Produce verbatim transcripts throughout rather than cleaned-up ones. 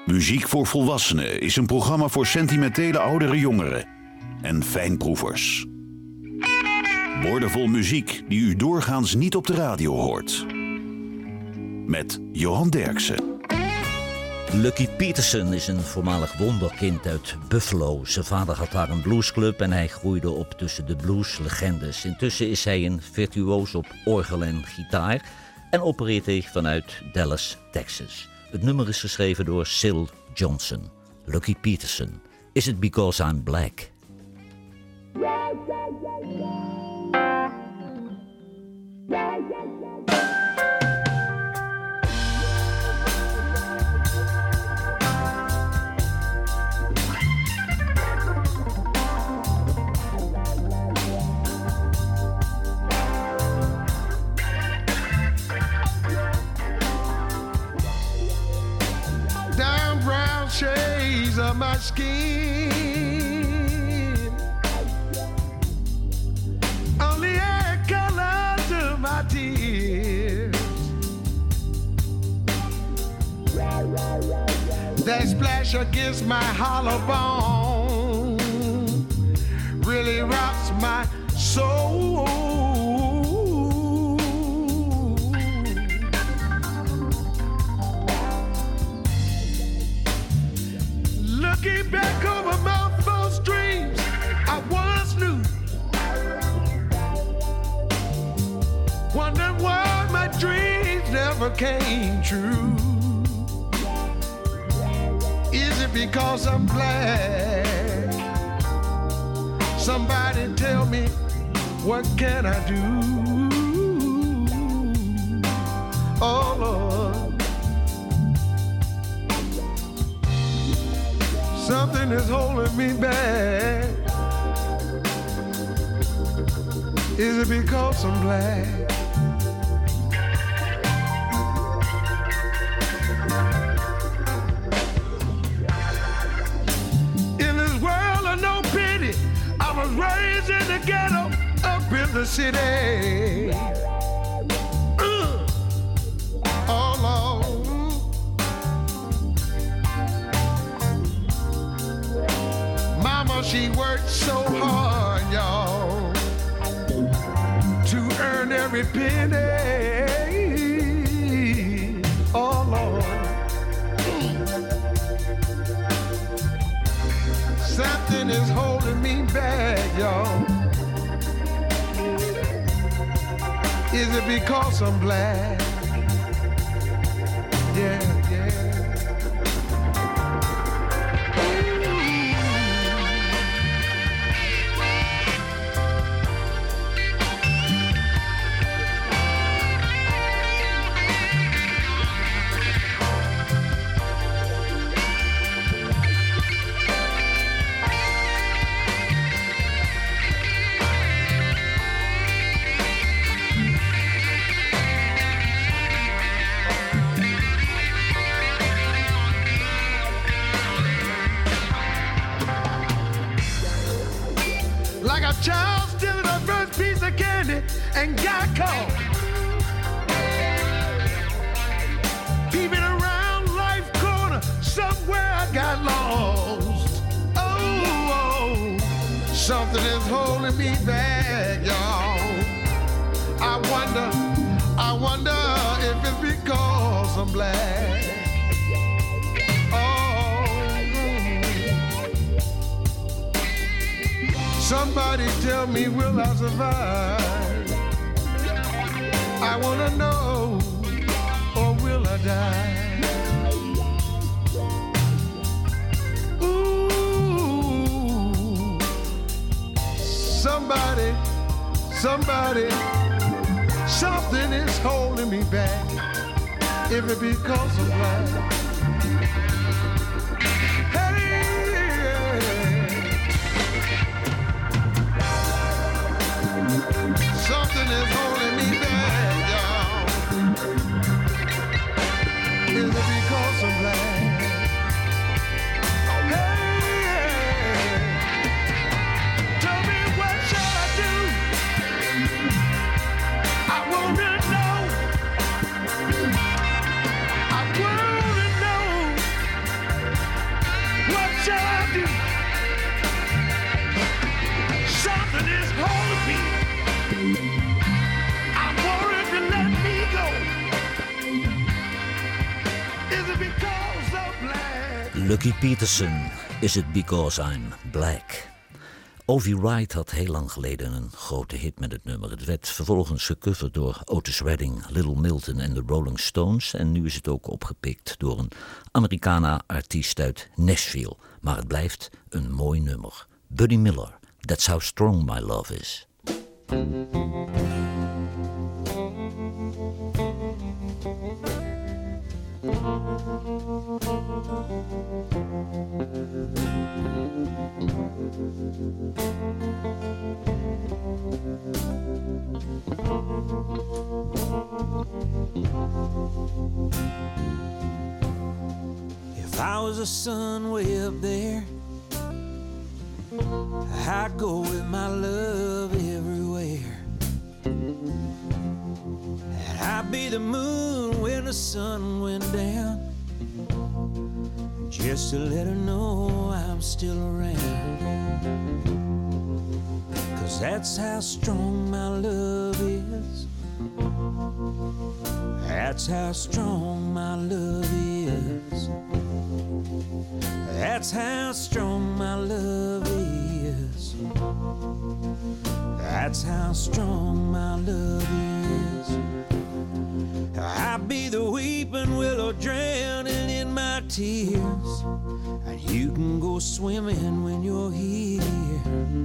Muziek voor Volwassenen is een programma voor sentimentele oudere jongeren en fijnproevers. Woordenvol muziek die u doorgaans niet op de radio hoort. Met Johan Derksen. Lucky Peterson is een voormalig wonderkind uit Buffalo. Zijn vader had daar een bluesclub en hij groeide op tussen de blueslegendes. Intussen is hij een virtuoos op orgel en gitaar en opereert hij vanuit Dallas, Texas. Het nummer is geschreven door Syl Johnson. Lucky Peterson. Is it because I'm black? Shades of my skin, only add color to my tears. That splash against my hollow bone really rocks my soul. Looking back over my false dreams I once knew, wondering why my dreams never came true. Is it because I'm black? Somebody tell me, what can I do? Oh Lord, something is holding me back. Is it because I'm black? In this world of no pity, I was raised in the ghetto, up in the city. Uh, oh Lord. Mama, she worked so hard, y'all, to earn every penny. Oh, Lord. Something is holding me back, y'all. Is it because I'm black? Yeah, yeah. Child stealing the first piece of candy and got caught. Peeping around life corner, somewhere I got lost. Oh, oh, something is holding me back, y'all. I wonder, I wonder if it's because I'm black. Somebody tell me, will I survive? I wanna know, or will I die? Ooh, somebody, somebody, something is holding me back. If it because I'm black. Something is holding me back, y'all. Is it because I'm black? Hey, tell me what shall I do? I wanna know. I wanna know. Is it because I'm black? Lucky Peterson, Is It Because I'm Black? Ovie Wright had heel lang geleden een grote hit met het nummer. Het werd vervolgens gecoverd door Otis Redding, Little Milton en de Rolling Stones. En nu is het ook opgepikt door een Americana-artiest uit Nashville. Maar het blijft een mooi nummer. Buddy Miller, That's How Strong My Love Is. If I was a sun way up there, I'd go with my love everywhere. And I'd be the moon when the sun went down, just to let her know I'm still around. 'Cause that's how strong my love is. That's how strong my love is. That's how strong my love is. That's how strong my love is. I'd be the weeping willow drowning in my tears, and you can go swimming when you're here.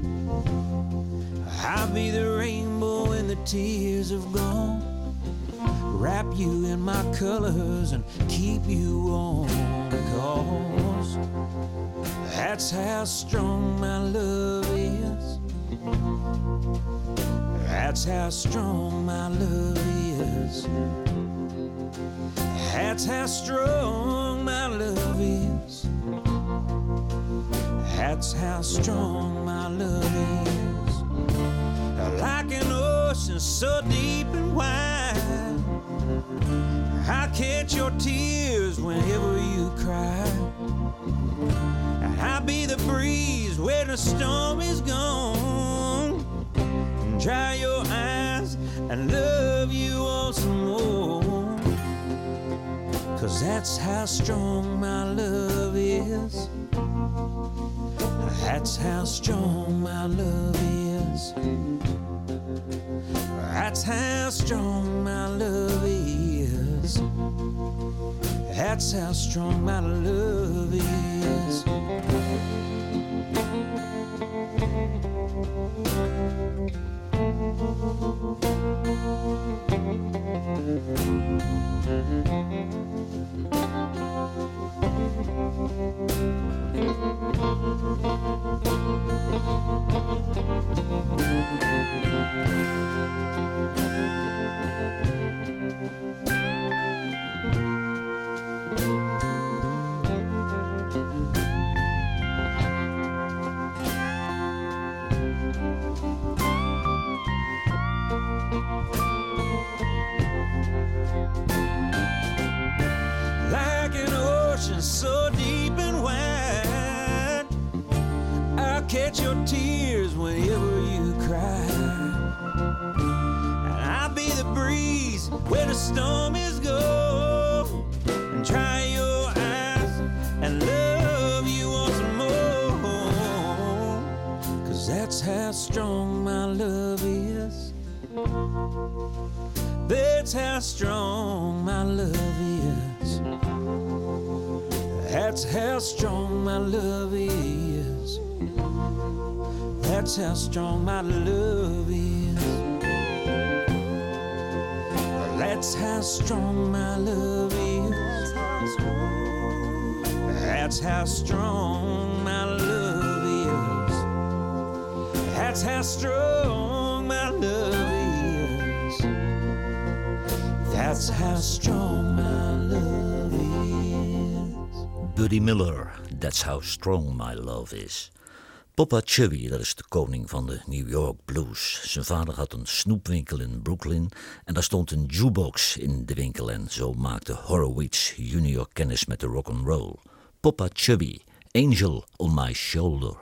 I'll be the rainbow when the tears have gone, wrap you in my colors and keep you warm. 'Cause that's how strong my love is. That's how strong my love is. That's how strong my love is. That's how strong my love is. Like an ocean so deep and wide, I catch your tears whenever you cry. And I'll be the breeze when the storm is gone, and dry your eyes and love you all some more. 'Cause that's how strong my love is. That's how strong my love is. That's how strong my love is. That's how strong my love is. So deep and wide, I'll catch your tears whenever you cry. And I'll be the breeze where the storm is gone, and dry your eyes and love you once more. 'Cause that's how strong my love is. That's how strong my love is. That's how strong my love is. That's how strong my love is. That's how strong my love is. That's how strong my love is. That's how strong my love is. That's how strong my love is. Buddy Miller, That's How Strong My Love Is. Papa Chubby, dat is de koning van de New York blues. Zijn vader had een snoepwinkel in Brooklyn en daar stond een jukebox in de winkel. En zo maakte Horowitz junior kennis met de rock'n'roll. Papa Chubby, Angel on My Shoulder.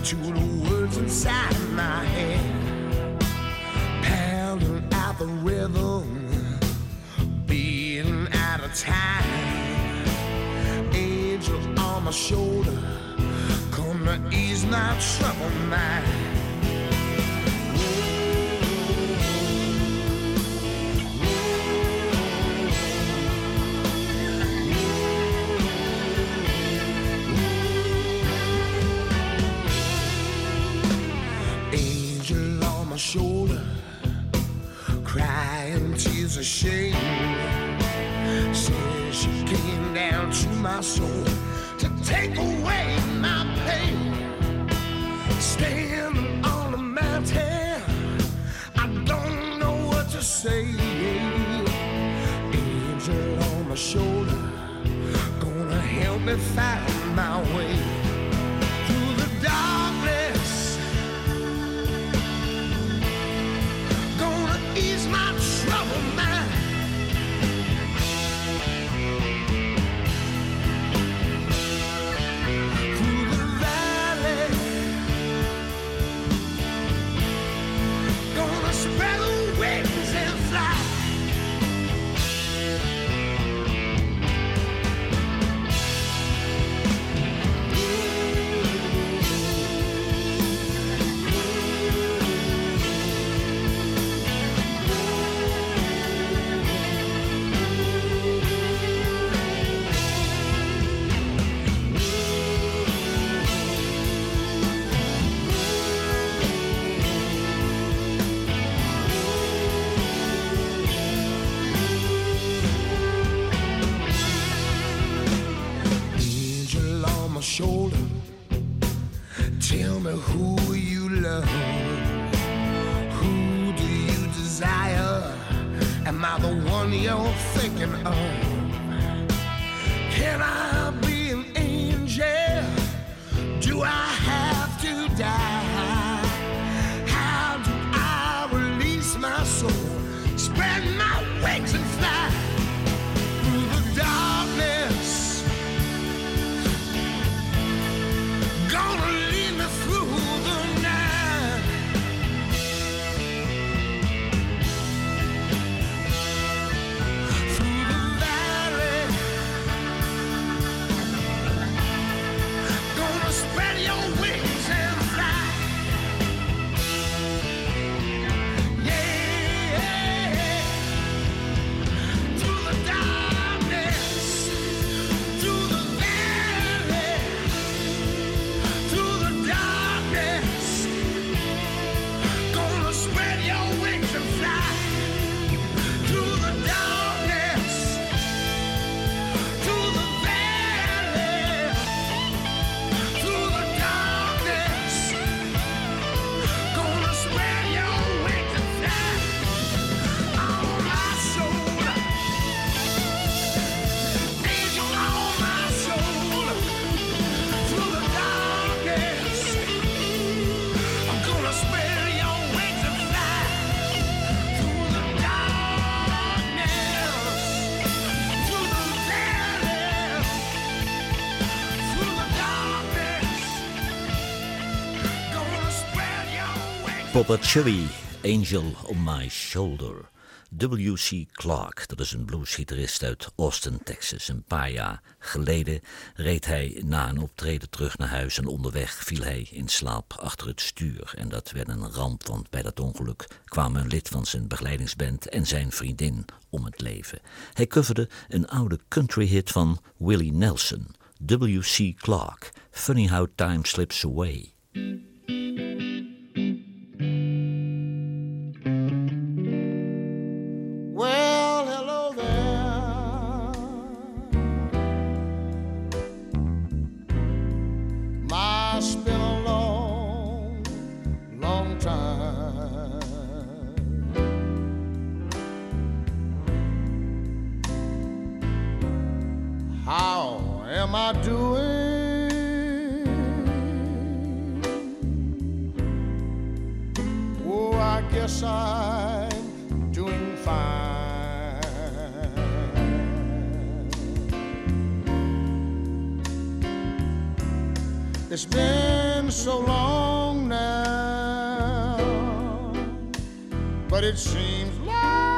to the words inside my head, pounding out the rhythm, beating out of time. Angels on my shoulder, come to ease my troubled mind. Shoulder, crying tears of shame, says she came down to my soul to take away my pain. Standing on the mountain, I don't know what to say. Angel on my shoulder, gonna help me find my way through the darkness. Ease my troubled mind. Through the valley, gonna spread the wings and fly. Shoulder, tell me who you love, who do you desire, am I the one you're thinking of? Can I be an angel, do I have to die? How do I release my soul, spread my wings and fly through the darkness? Gonna lead me through the night. Through the valley, gonna spread your wings and fly. Yeah, through the darkness, through the valley, through the darkness, gonna spread your wings and fly. Through the darkness, through the valley, through the darkness, gonna spread your wings and fly. On my shoulder, angel on my shoulder, through the darkness, I'm gonna spread your wings and fly. Through the darkness, through the valley, through the darkness, gonna spread your wings. Papa Chili, Angel on My Shoulder. W C Clark, dat is een bluesgitarist uit Austin, Texas. Een paar jaar geleden reed hij na een optreden terug naar huis en onderweg viel hij in slaap achter het stuur. En dat werd een ramp, want bij dat ongeluk kwamen een lid van zijn begeleidingsband en zijn vriendin om het leven. Hij coverde een oude country hit van Willie Nelson, W C Clark, Funny How Time Slips Away. Well, hello there. Must been a long, long time. How am I doing? Oh, I guess I'm doing fine. It's been so long but it seems like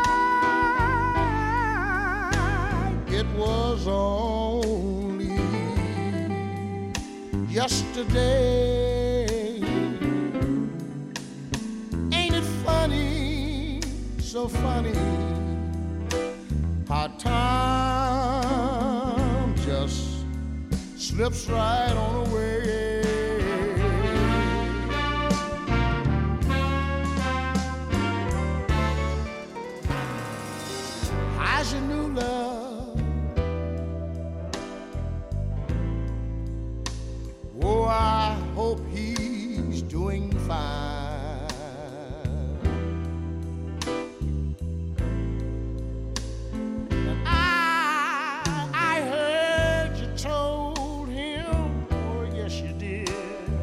it was only yesterday. Ain't it funny, so funny, how time just slips right on away. How's your new love? Oh, I hope he's doing fine. And I, I heard you told him, oh yes you did,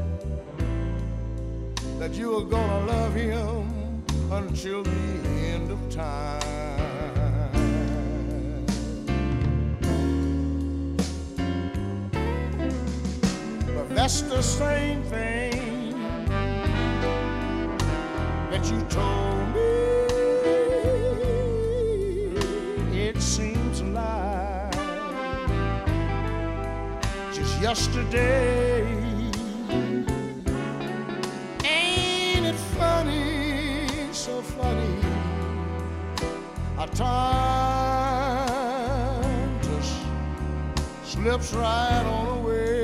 that you were gonna love him until the end of time. That's the same thing that you told me. It seems like just yesterday. Ain't it funny, so funny, how time just slips right on away.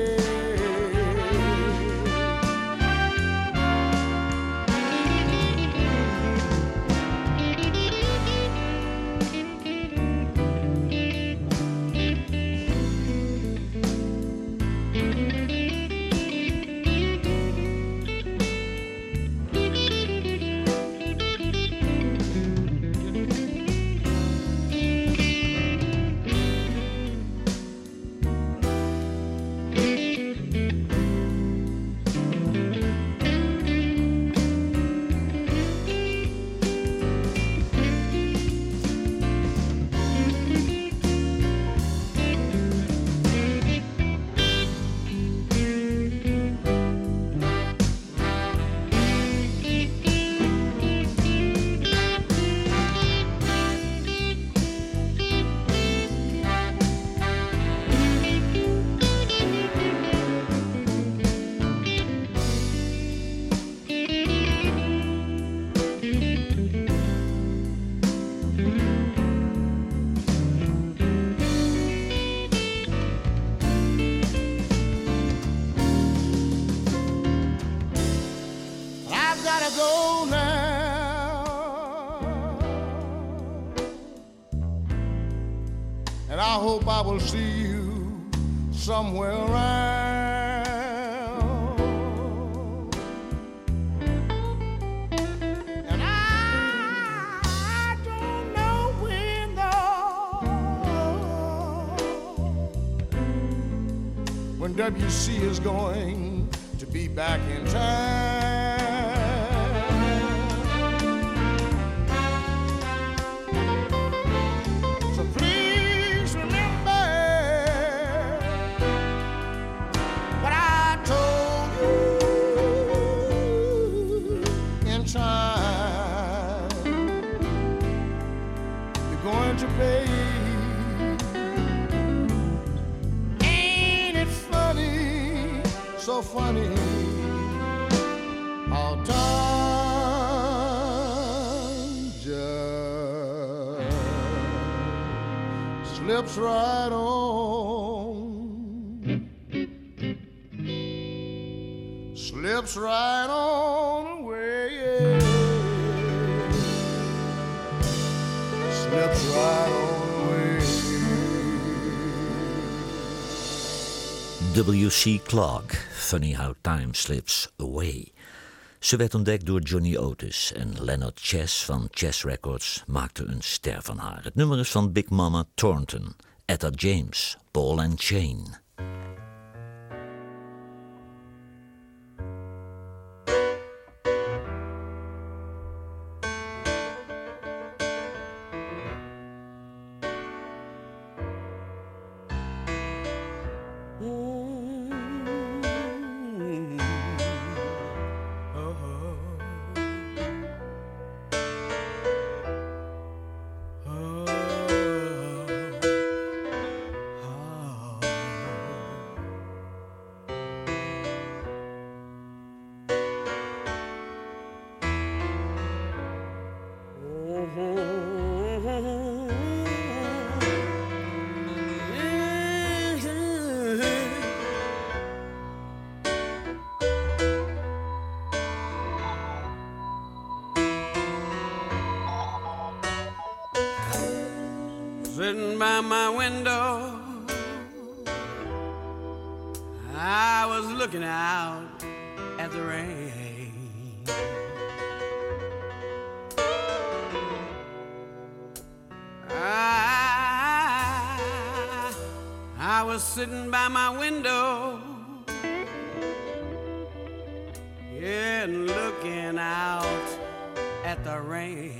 I hope I will see you somewhere around. And I, I don't know when though, when W C is going to be back in town. So funny how time just slips right on, slips right on away, slips right on away. W C Clark, Funny How Time Slips Away. Ze werd ontdekt door Johnny Otis en Leonard Chess van Chess Records maakte een ster van haar. Het nummer is van Big Mama Thornton, Etta James, Ball and Chain. Sitting by my window, I was looking out at the rain. I, I was sitting by my window, yeah, and looking out at the rain.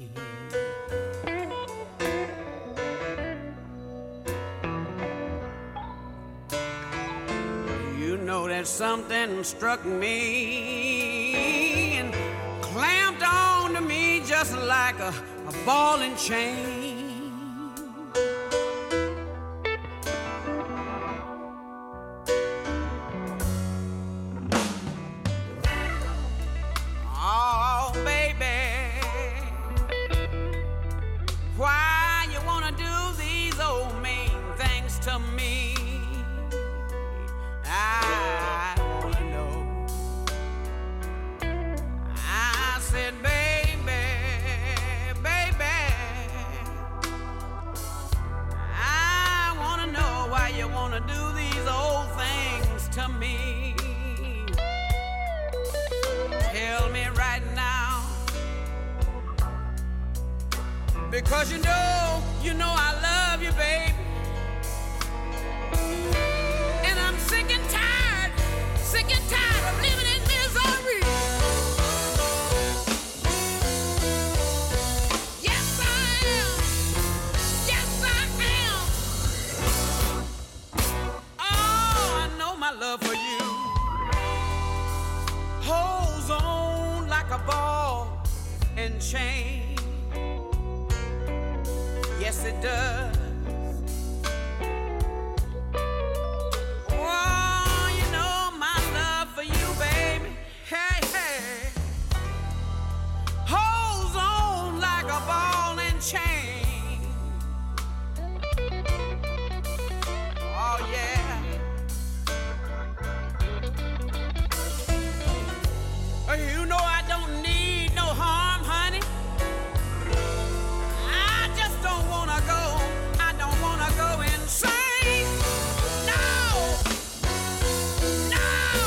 You know that something struck me and clamped on to me just like a, a ball and chain. Oh, baby, why you wanna do these old mean things to me? I wanna know. I said, baby, baby, I wanna know why you wanna do these old things to me. Tell me right now, because you know, you know I love you, baby. Sick and tired, sick and tired of living in misery. Yes, I am. Yes, I am. Oh, I know my love for you holds on like a ball and chain. Yes, it does. Chain. Oh yeah. You know I don't need no harm, honey. I just don't wanna go. I don't wanna go insane. No. No.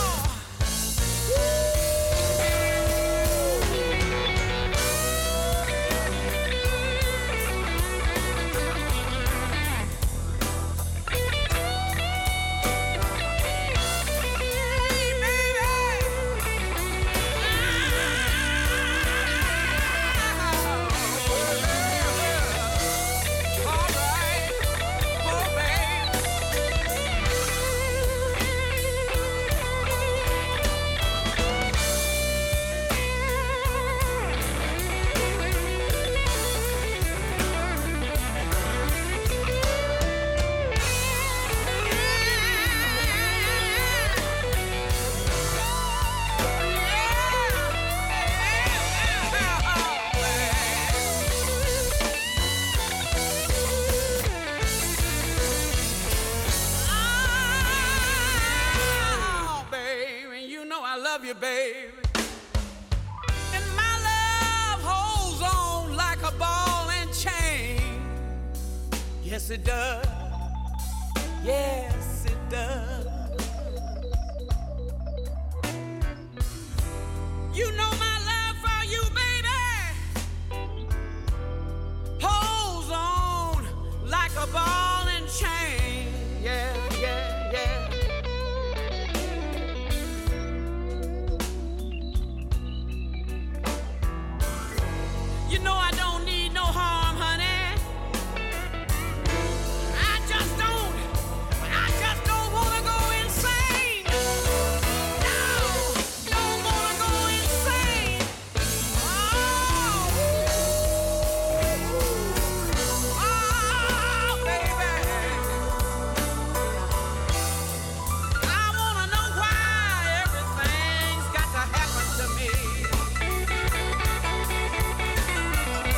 Baby, and my love holds on like a ball and chain. Yes, it does. Yes, it does. You know my love for you, baby, holds on like a ball and chain. Yeah, yeah, yeah. You know I don't need no harm, honey. I just don't, I just don't wanna go insane. No, don't wanna go insane. Oh, oh, baby. I wanna know why everything's got to happen to me.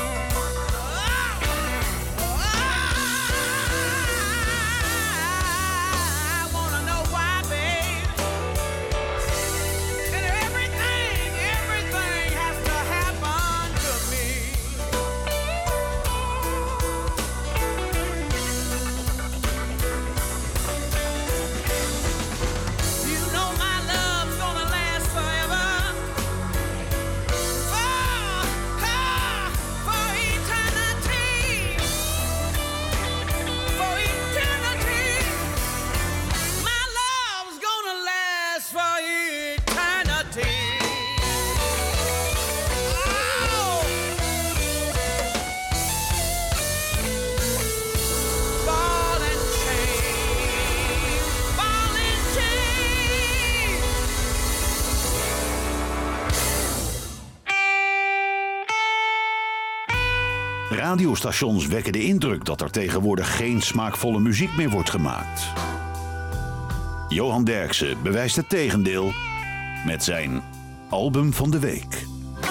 Radiostations wekken de indruk dat er tegenwoordig geen smaakvolle muziek meer wordt gemaakt. Johan Derksen bewijst het tegendeel met zijn album van de week.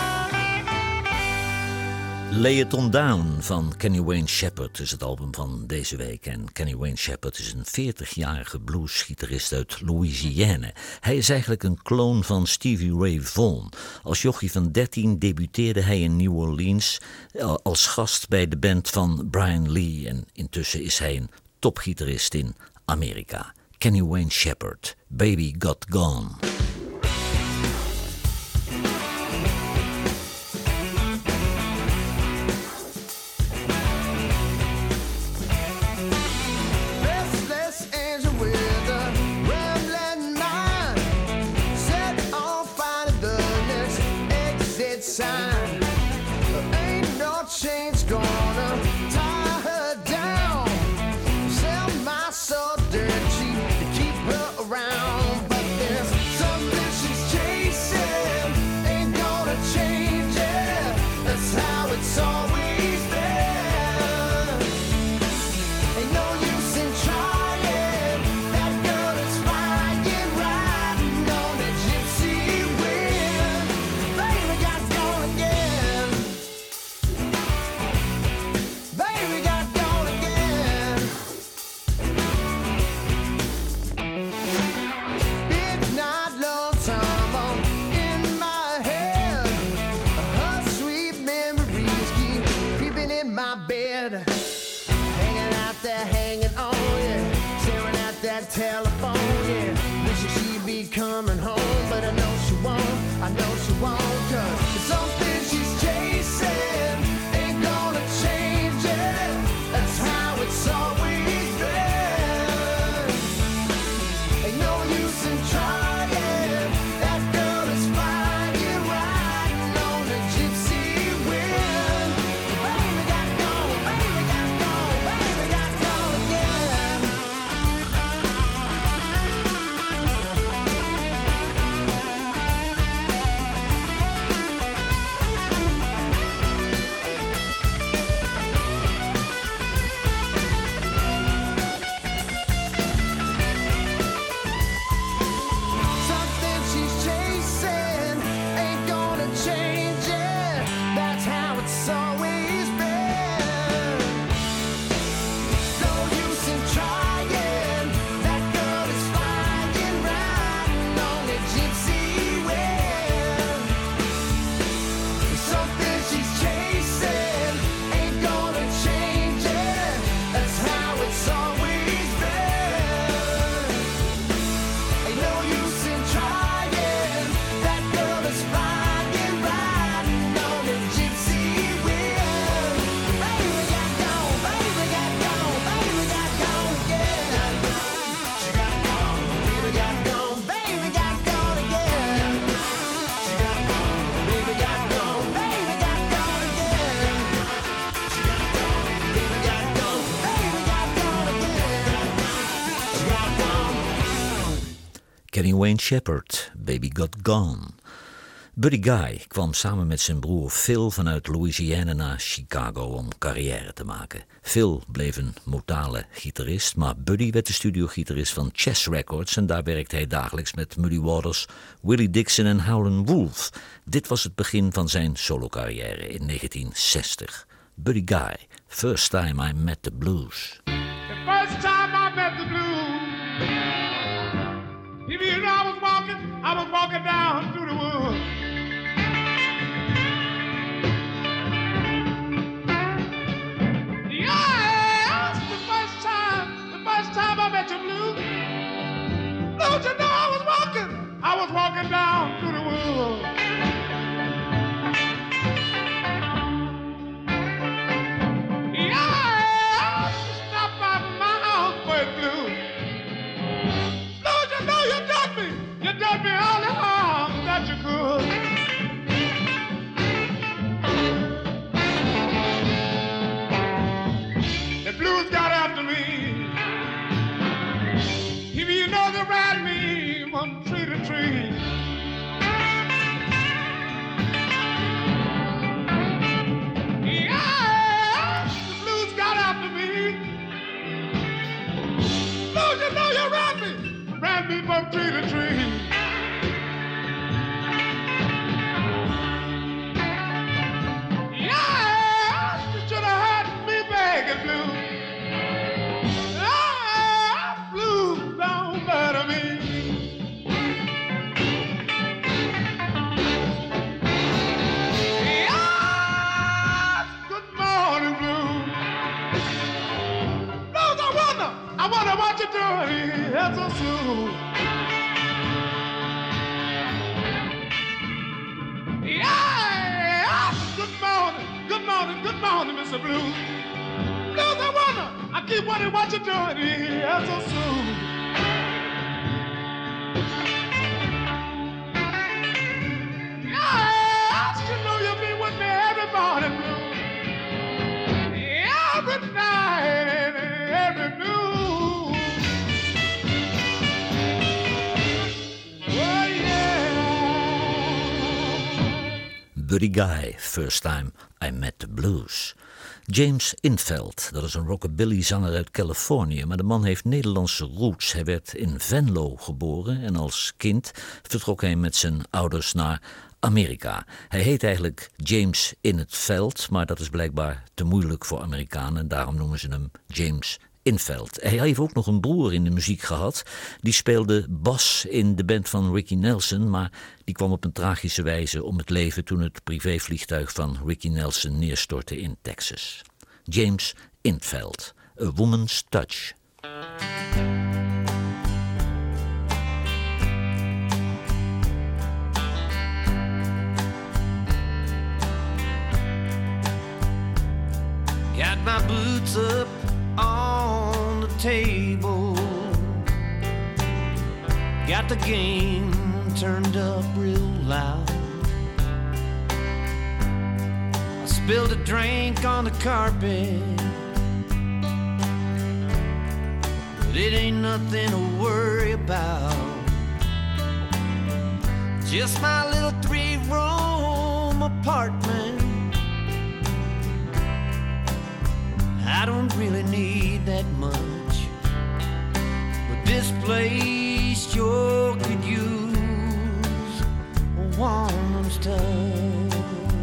Lay It On Down van Kenny Wayne Shepherd is het album van deze week. En Kenny Wayne Shepherd is een veertigjarige bluesgitarist uit Louisiana. Hij is eigenlijk een kloon van Stevie Ray Vaughan. Als jochie van dertien debuteerde hij in New Orleans als gast bij de band van Brian Lee. En intussen is hij een topgitarist in Amerika. Kenny Wayne Shepherd, Baby Got Gone. Kenny Wayne Shepherd, Baby Got Gone. Buddy Guy kwam samen met zijn broer Phil vanuit Louisiana naar Chicago om carrière te maken. Phil bleef een modale gitarist, maar Buddy werd de studiogitarist van Chess Records en daar werkte hij dagelijks met Muddy Waters, Willie Dixon en Howlin' Wolf. Dit was het begin van zijn solocarrière in negentien zestig. Buddy Guy, First Time I Met the Blues. The first time I met the blues, you know I was walking, I was walking down through the woods. Yeah, the first time, the first time I met you, blues. Don't you know I was walking, I was walking down through the woods. Yeah, stop by my house for it, blues. You done me all the harm that the blues. Blues, I wonder, I keep wondering what you're doing here so soon. Yes, you know you'll be with me every morning, blues. Every night and every noon. Oh, yeah. Buddy Guy, First Time I Met the Blues. James Intveld, dat is een rockabilly-zanger uit Californië, maar de man heeft Nederlandse roots. Hij werd in Venlo geboren en als kind vertrok hij met zijn ouders naar Amerika. Hij heet eigenlijk James in het Veld, maar dat is blijkbaar te moeilijk voor Amerikanen en daarom noemen ze hem James Intveld. Hij heeft ook nog een broer in de muziek gehad. Die speelde bas in de band van Ricky Nelson, maar die kwam op een tragische wijze om het leven toen het privévliegtuig van Ricky Nelson neerstortte in Texas. James Intveld, A Woman's Touch. Got my boots up on the table, got the game turned up real loud. I spilled a drink on the carpet, but it ain't nothing to worry about. Just my little three-room apartment. I don't really need that much, but this place sure could use a woman's touch.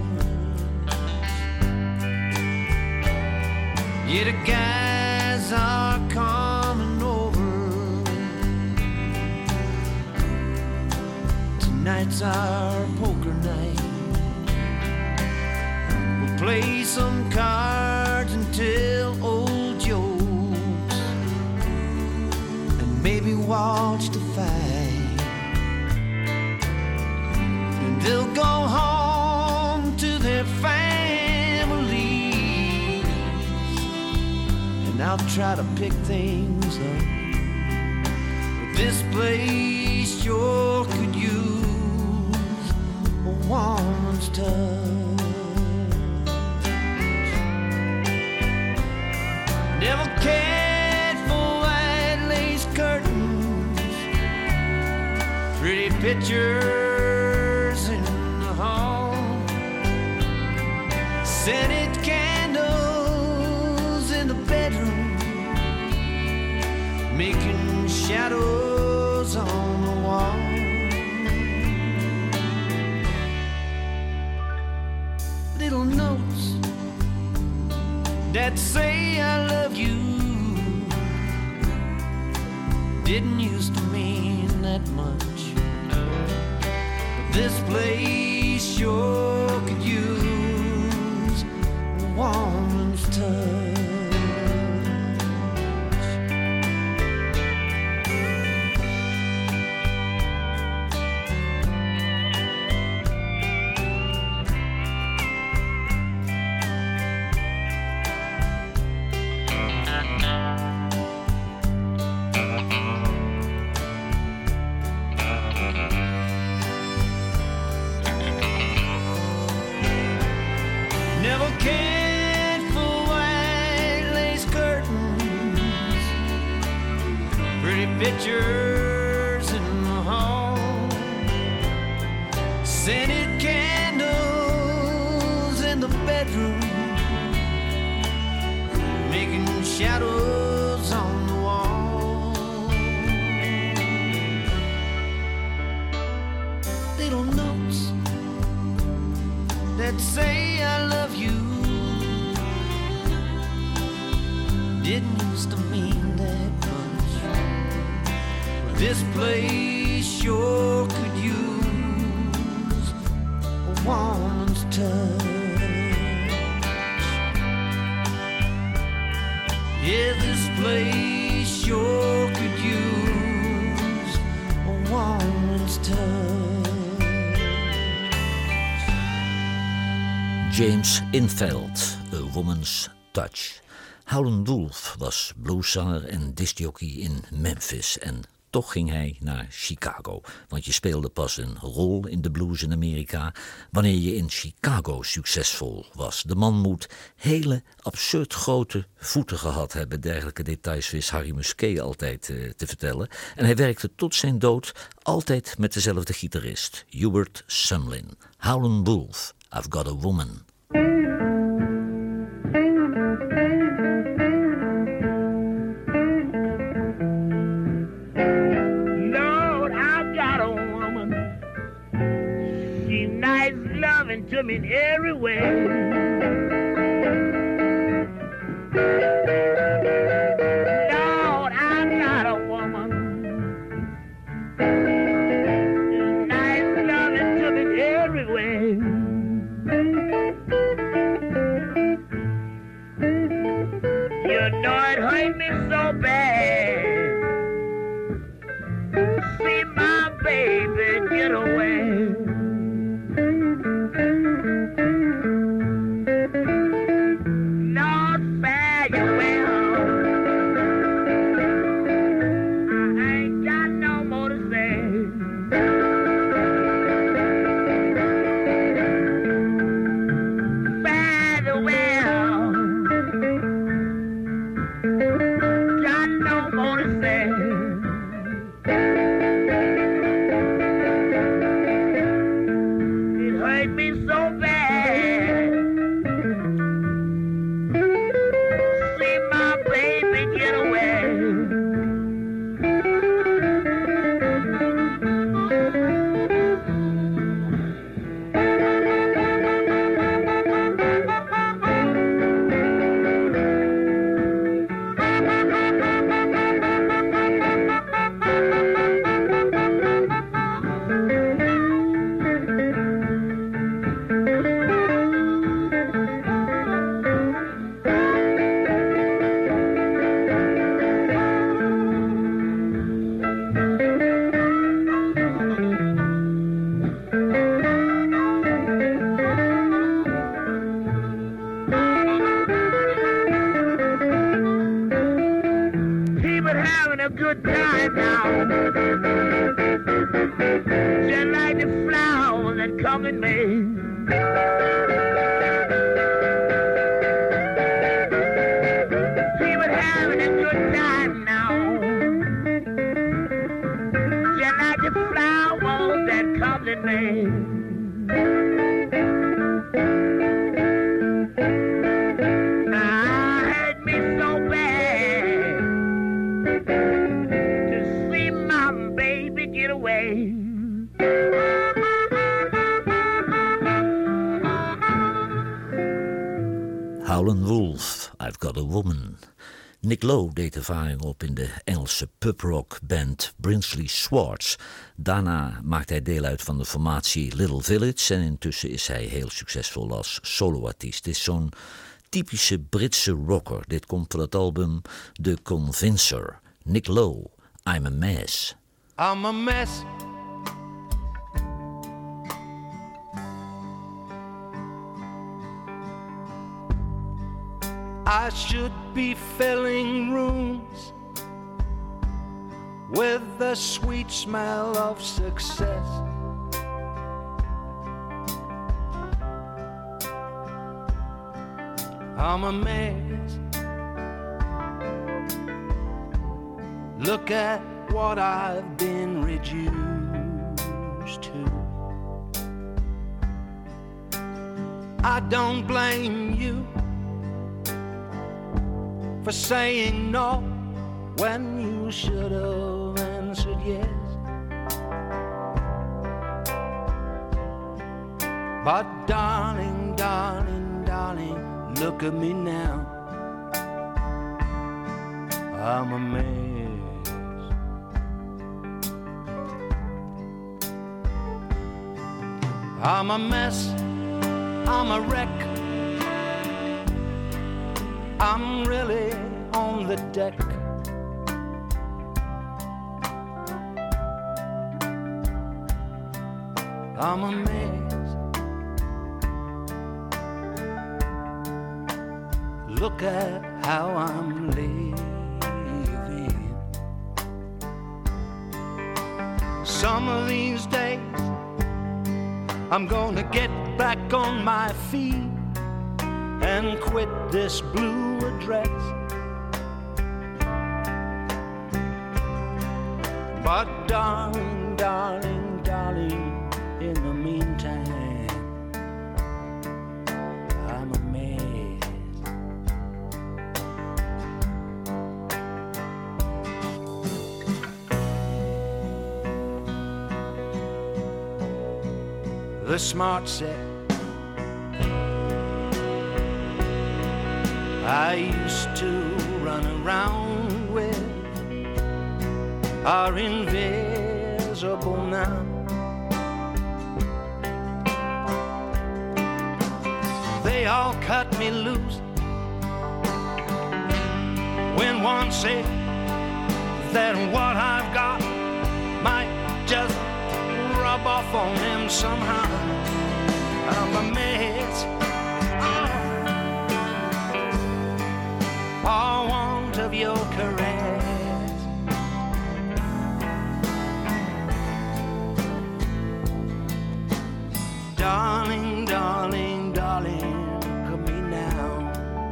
Yeah, the guys are coming over. Tonight's our poker night. We'll play some cards and tell old jokes, and maybe watch the fight. And they'll go home to their families, and I'll try to pick things up. But this place sure could use a woman's touch. Never cared for white lace curtains, pretty pictures in the hall, scented candles in the bedroom, making shadows on the wall. Little notes that say I love you didn't used to mean that much, but this place sure could use a woman's touch. Never cared for white lace curtains, pretty pictures in the hall, scented candles in the bedroom, making shadows on the wall. Little notes that say I love you didn't used to mean that much, but this place sure could use a woman's touch. Yeah, this place sure could use a woman's touch. James Intveld, A Woman's Touch. Howlin' Wolf was blueszanger en discjockey in Memphis en toch ging hij naar Chicago. Want je speelde pas een rol in de blues in Amerika wanneer je in Chicago succesvol was. De man moet hele absurd grote voeten gehad hebben. Dergelijke details wist Harry Musquet altijd uh, te vertellen. En hij werkte tot zijn dood altijd met dezelfde gitarist, Hubert Sumlin. Howlin' Wolf, I've Got a Woman. To me in every way. Lord, I'm not a woman. Nice loving to me in every way. You know it hurt me so bad. See my baby get away. Good time now, just like the flowers that come in May. People having a good time now, just like the flowers that come in May. Howlin' Wolf, I've Got a Woman. Nick Lowe deed ervaring op in de Engelse pubrock band Brinsley Schwarz. Daarna maakt hij deel uit van de formatie Little Village en intussen is hij heel succesvol als soloartiest. Het is zo'n typische Britse rocker. Dit komt van het album The Convincer. Nick Lowe, I'm a Mess. I'm a mess. I should be filling rooms with the sweet smell of success. I'm a mess. Look at what I've been reduced to. I don't blame you for saying no when you should have answered yes. But darling, darling, darling, look at me now. I'm a mess. I'm a mess. I'm a wreck. I'm really on the deck. I'm a mess. look at how I'm living. Some of these days I'm gonna get back on my feet and quit this blue address. But darling, darling, darling, in the meantime, I'm a mess. The smart set I used to run around with are invisible now. They all cut me loose when one said that what I've got might just rub off on them somehow. I'm a mess. Oh. All want of your caress. Darling, darling, darling, come me now.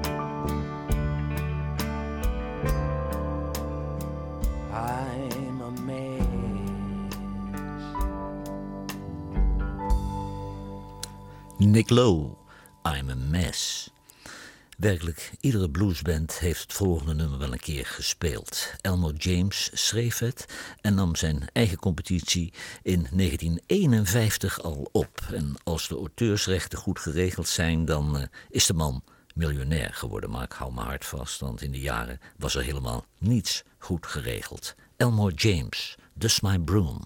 I'm a mess. Nick Lowe, I'm a Mess. Werkelijk, iedere bluesband heeft het volgende nummer wel een keer gespeeld. Elmore James schreef het en nam zijn eigen competitie in negentien eenenvijftig al op. En als de auteursrechten goed geregeld zijn, dan uh, is de man miljonair geworden. Maar ik hou mijn hart vast, want in de jaren was er helemaal niets goed geregeld. Elmore James, Dust My Broom.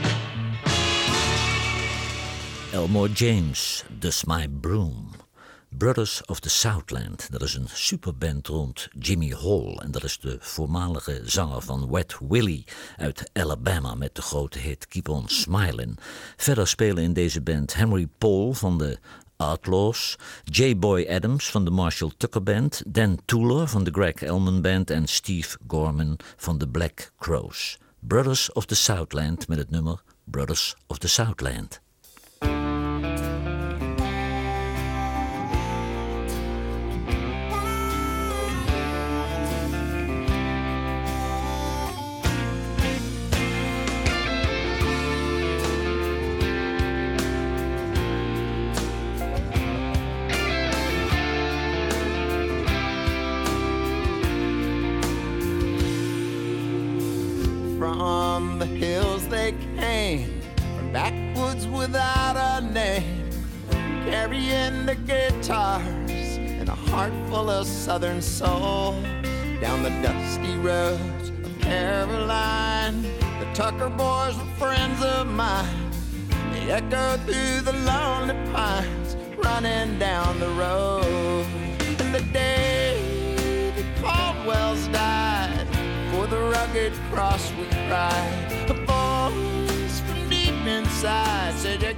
Elmore James, Dust My Broom. Brothers of the Southland, dat is een superband rond Jimmy Hall. En dat is de voormalige zanger van Wet Willie uit Alabama met de grote hit Keep On Smilin'. Verder spelen in deze band Henry Paul van de Outlaws, J. Boy Adams van de Marshall Tucker Band, Dan Tuller van de Greg Elman Band en Steve Gorman van de Black Crows. Brothers of the Southland met het nummer Brothers of the Southland. From the hills they came, from backwoods without a name, carrying the guitars and a heart full of southern soul. Down the dusty roads of Caroline, the Tucker boys were friends of mine. They echoed through the lonely pines, running down the road. And the day the Caldwells died, for the rugged cross we cried. A voice from deep inside said, you